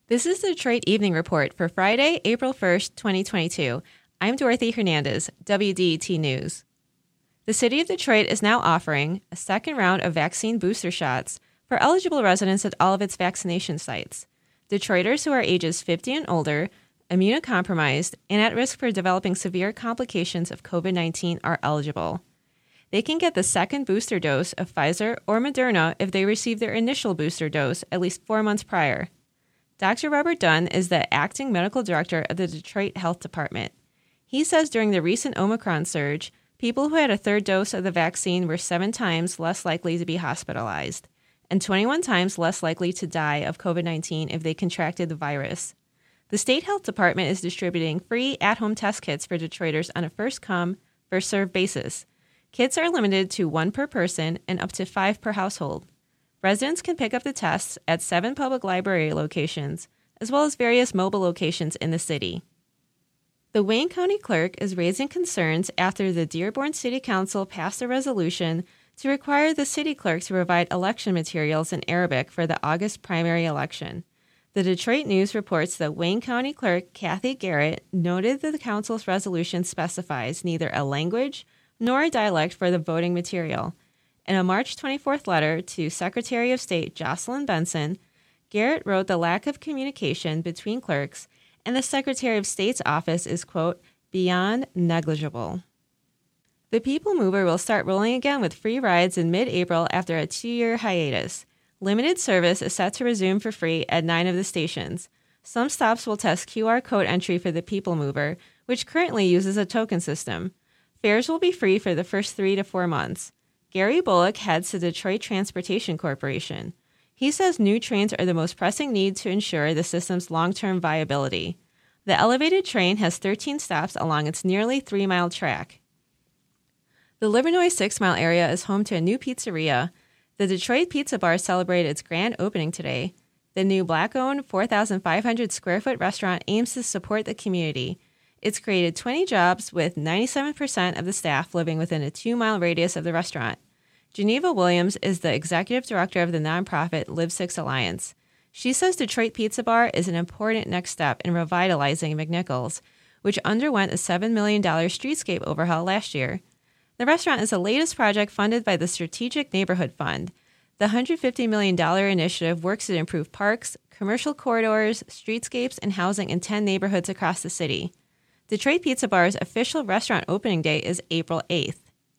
This is the Detroit Evening Report for Friday, April 1st, 2022. I'm Dorothy Hernandez, WDET News. The City of Detroit is now offering a second round of vaccine booster shots for eligible residents at all of its vaccination sites. Detroiters who are ages 50 and older, immunocompromised, and at risk for developing severe complications of COVID-19 are eligible. They can get the second booster dose of Pfizer or Moderna if they received their initial booster dose at least 4 months prior. Dr. Robert Dunn is the acting medical director of the Detroit Health Department. He says during the recent Omicron surge, people who had a third dose of the vaccine were 7 times less likely to be hospitalized and 21 times less likely to die of COVID-19 if they contracted the virus. The State Health Department is distributing free at-home test kits for Detroiters on a first-come, first-served basis. Kits are limited to 1 per person and up to 5 per household. Residents can pick up the tests at 7 public library locations, as well as various mobile locations in the city. The Wayne County Clerk is raising concerns after the Dearborn City Council passed a resolution to require the city clerk to provide election materials in Arabic for the August primary election. The Detroit News reports that Wayne County Clerk Kathy Garrett noted that the council's resolution specifies neither a language nor a dialect for the voting material. In a March 24th letter to Secretary of State Jocelyn Benson, Garrett wrote the lack of communication between clerks and the Secretary of State's office is, quote, beyond negligible. The People Mover will start rolling again with free rides in mid-April after a 2-year hiatus. Limited service is set to resume for free at 9 of the stations. Some stops will test QR code entry for the People Mover, which currently uses a token system. Fares will be free for the first 3 to 4 months. Gary Bullock heads the Detroit Transportation Corporation. He says new trains are the most pressing need to ensure the system's long-term viability. The elevated train has 13 stops along its nearly 3-mile track. The Livernois 6-mile area is home to a new pizzeria. The Detroit Pizza Bar celebrated its grand opening today. The new Black-owned 4,500-square-foot restaurant aims to support the community. It's created 20 jobs with 97% of the staff living within a 2-mile radius of the restaurant. Geneva Williams is the executive director of the nonprofit Live 6 Alliance. She says Detroit Pizza Bar is an important next step in revitalizing McNichols, which underwent a $7 million streetscape overhaul last year. The restaurant is the latest project funded by the Strategic Neighborhood Fund. The $150 million initiative works to improve parks, commercial corridors, streetscapes, and housing in 10 neighborhoods across the city. Detroit Pizza Bar's official restaurant opening day is April 8th.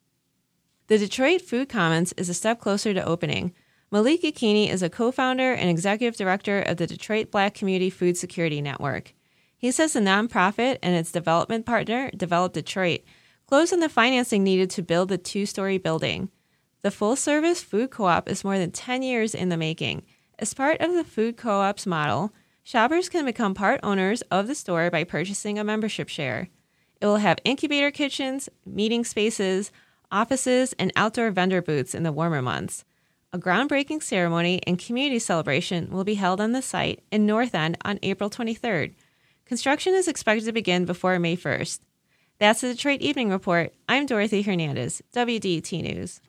The Detroit Food Commons is a step closer to opening. Malik Yakini is a co-founder and executive director of the Detroit Black Community Food Security Network. He says the nonprofit and its development partner, Develop Detroit, closed on the financing needed to build the 2-story building. The full-service food co-op is more than 10 years in the making. As part of the food co-op's model, shoppers can become part owners of the store by purchasing a membership share. It will have incubator kitchens, meeting spaces, offices, and outdoor vendor booths in the warmer months. A groundbreaking ceremony and community celebration will be held on the site in North End on April 23rd. Construction is expected to begin before May 1st. That's the Detroit Evening Report. I'm Dorothy Hernandez, WDET News.